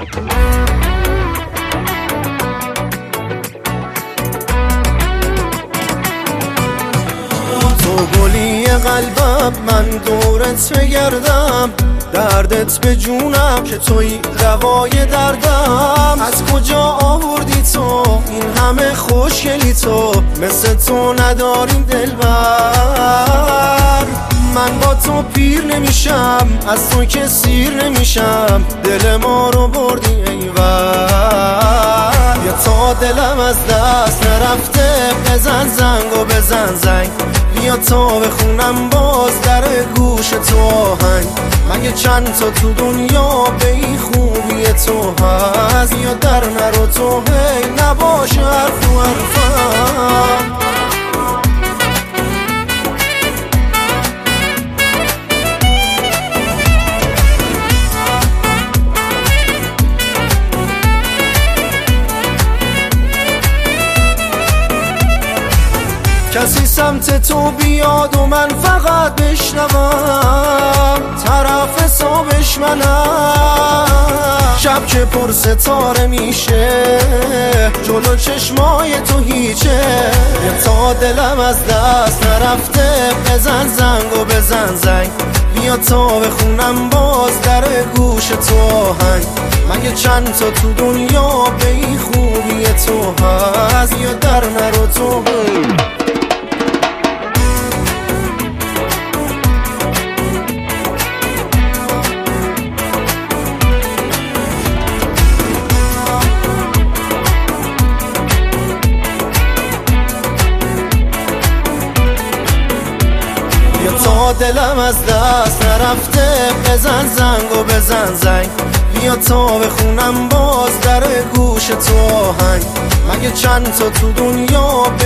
تو گلی قلبم، من دورت بگردم، دردت به جونم که توی دوای دردم. از کجا آوردی تو این همه خوشگلی؟ تو مثل تو نداریم دلبر. من با تو پیر نمیشم، از تو که سیر نمیشم، دل ما رو بردی ایور. یا تا دلم از دست نرفته، بزن زنگ و بزن زنگ، بیا تا بخونم باز در گوش تو آهنگ. مگه چند تا تو دنیا به این خوبی تو هست؟ یا در نرو تو هی نباشه حرف و حرفم. کسی سمت تو بیاد و من فقط بشنوم، طرف حسابش منم. شب که پر ستاره میشه، جلو چشمای تو هیچه. یه تا دلم از دست نرفته، بزن زنگ و بزن زنگ، بیا تا بخونم باز در گوش تو آهنگ. مگه چند تا تو دنیا به این خوبی تو هست؟ یا در نرو تو تا دلم از دست نرفته، بزن زنگ و بزن زنگ، بیا تا بخونم باز در گوش تو آهنگ. مگه چند تا تو دنیا به